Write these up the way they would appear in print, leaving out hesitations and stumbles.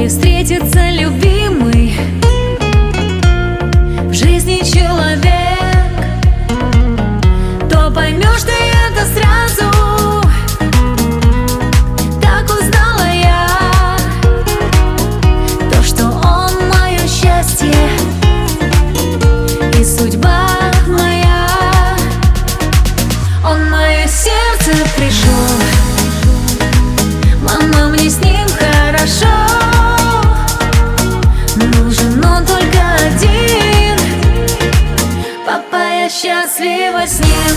Или встретится любимый в жизни человек, то поймешь ты это сразу. Так узнала я то, что он мое счастье и судьба моя. Он в мое сердце пришел, мама, мне с ним хорошо. Нужен он только один, папа, я счастлива с ним.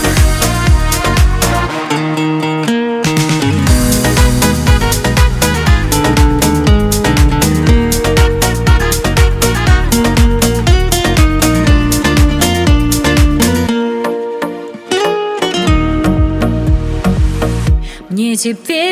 Мне теперь